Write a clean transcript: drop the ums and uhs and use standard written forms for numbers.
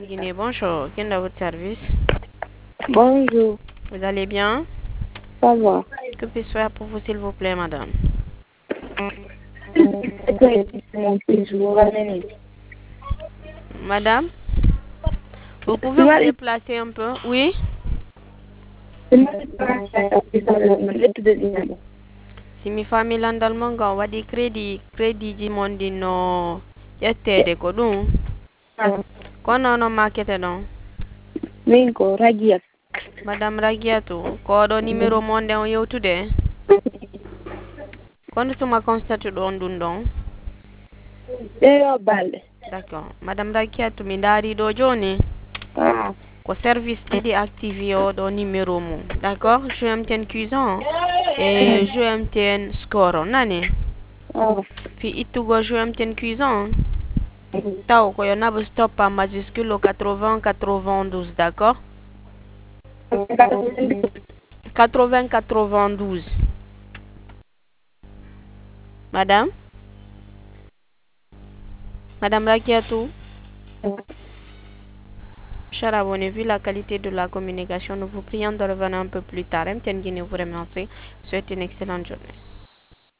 Guinée, bonjour. Quel est votre service? Bonjour, Vous allez bien? ça va. Que puis-je faire pour vous, s'il vous plaît, madame? Je vous ramène. Madame, vous pouvez vous déplacer un peu? Oui? Si mi famille landal mon wadi crédit ji mon dino ƴettede ko ɗum kono no makete ɗon Min ko Ragiat. madame Ragiatou ko ɗo numéro mon nde on yewtude kono tuma constate ɗon ɗum ɗon Ɗeyo balɗe. d'accord madame Ragiatou mi daari ɗo joni ko service ɗiɗi activé oɗo numéro mum d'accord GMTN cuisine et GMTN score nani fi ittugo GMTN cuisine taw ko yo naɓa stop en majuscule 80 92 d'accord 80 92 madame Rakiatou. Cher abonné, vu la qualité de la communication, nous vous prions de revenir un peu plus tard. MTN Guinée vous remercie. Souhaite une excellente journée.